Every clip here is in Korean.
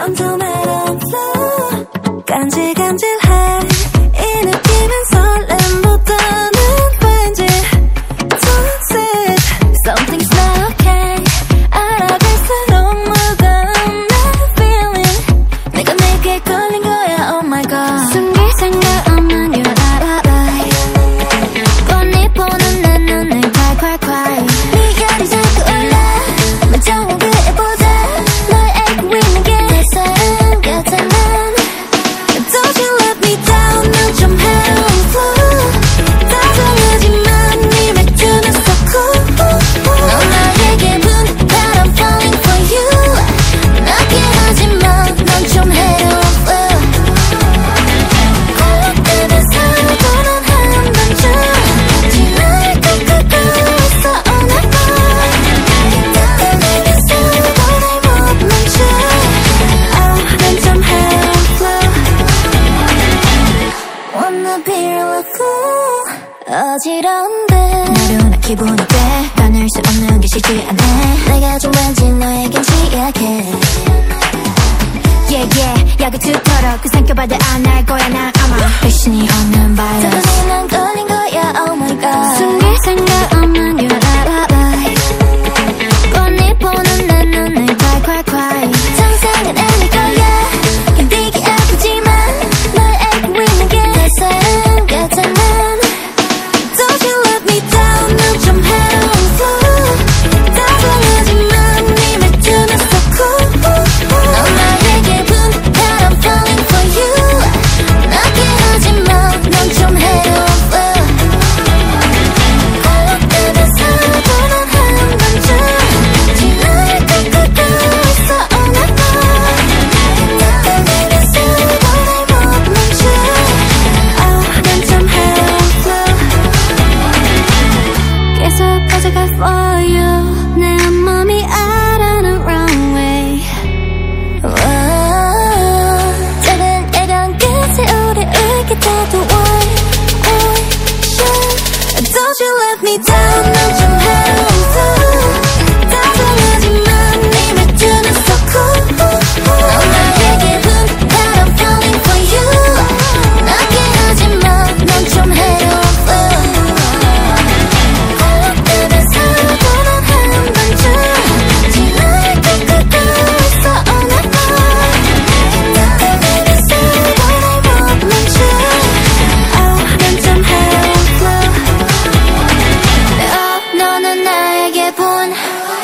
넌 좀 해로운 flow 간질간질해 이 느낌은 설렘보다는 왠지 toxic Something's not okay 알아갈수록 무거운 내 feeling 내가 내게 걸린 거야 oh my god 숨길 생각 없는 your alibi 뻔히 보는 내 눈을 콸콸콸 미간이 자꾸 올라 멀쩡한 그 애보다 널 알고 있는 게 내 사랑 같아 난 Don't you let me down 넌 좀 해로운 flow 다정하지만 네 맥주는 so cool 넌 나에게 분 But I'm falling for you 나게 하지마 넌 좀 해로운 flow 콜록대면서도 넌 한 번쯤 지나갈 것 같고 있어 all night long 떠나면서도 날 못 멈춰 Oh 넌 좀 해로운 flow Wanna be real cool 어지러운데 나른한 기분이 돼 가눌 수 없는 게 쉽지 않아 내가 좀 왠지 너에겐 취약해 Yeah yeah 약을 투터럭 그 삼켜봐도 안 할 거야 난 아마 의심이 없는 바이러스 저도 난 걸린 거야 oh my god 숨길 생각 없는 your alibi 뻔히 보는 내 눈을 콸콸콸 상상은 아닐 거야 견디기 아프지만 널 알고 있는 게 내 사랑 같아 난 Don't you let me down 넌 좀 해로운 flow 다정하지만 네 맥주는 so cool 넌 나에게 분 But I'm falling for you 나게 하지마 넌 좀 해로운 flow 콜록대면서도 넌 한 번쯤 지나갈 것 같고 있어 all night long 떠나면서도 날 못 멈춰 Oh 넌 좀 해로운 flow 계속 가져가 for you 내 몸이 알아는 wrong way 작은 애랑 끝에 우리 울게 타도 one Don't you let me down 넌 좀 해로운 flow 다정하지만 네 맥주는 so cool 넌 나에게 분 But I'm falling for you 나게 하지마 넌 좀 해로운 flow 콜록대면서도 넌 한 번쯤 지나갈 것 같고 있어 all night long 떠나면서도 날 못 멈춰 Oh 넌 좀 해로운 flow Oh 너는 나에게 본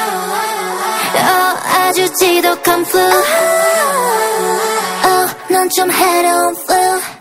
Oh 아주 지독한 flu Oh 넌 좀 해로운 flow